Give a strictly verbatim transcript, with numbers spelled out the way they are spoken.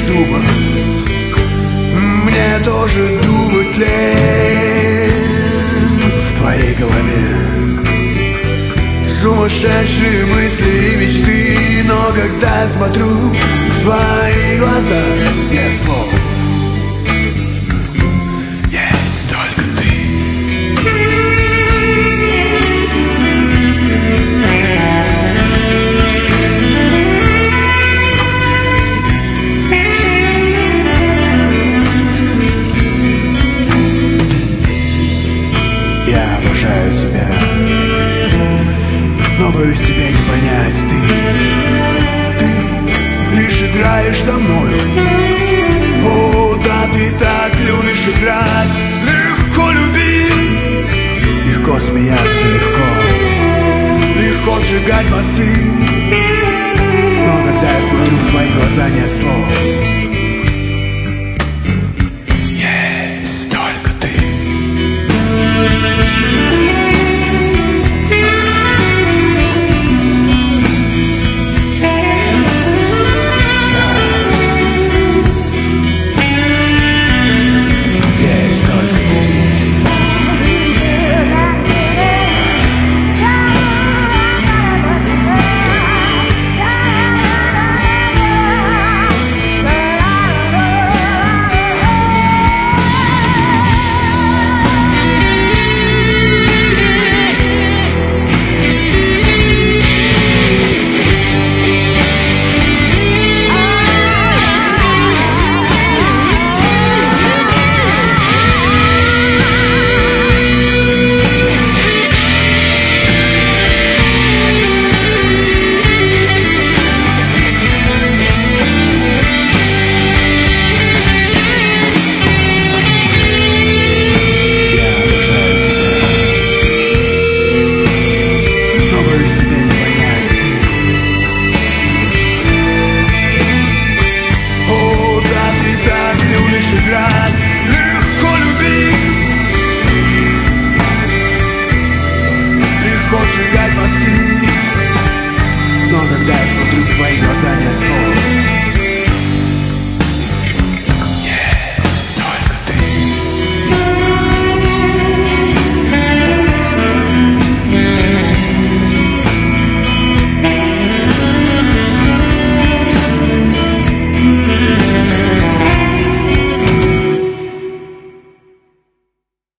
думать, мне тоже думать лень. В твоей голове сумасшедшие мысли и мечты, но когда я смотрю в твои глаза, нет слов, есть только ты. Я обожаю тебя, но боюсь тебя не понять. Ты, ты лишь играешь со мной.